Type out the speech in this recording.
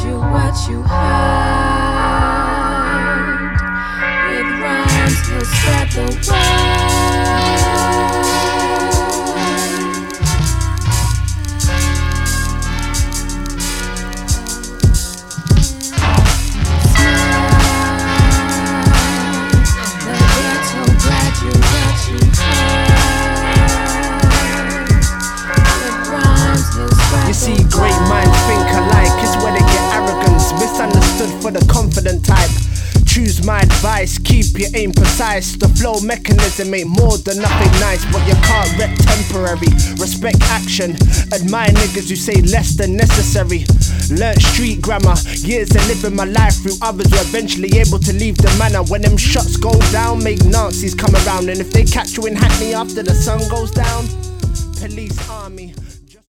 you what you heard. With rhymes, he'll spread the word. You see, great minds think alike is where they get arrogance, misunderstood for the confident type. Choose my advice, keep your aim precise. The flow mechanism ain't more than nothing nice, but you can't wreck temporary. Respect action, admire niggas who say less than necessary. Learnt street grammar, years of living my life through others were eventually able to leave the manor. When them shots go down, make Nazis come around, and if they catch you in Hackney after the sun goes down, police army.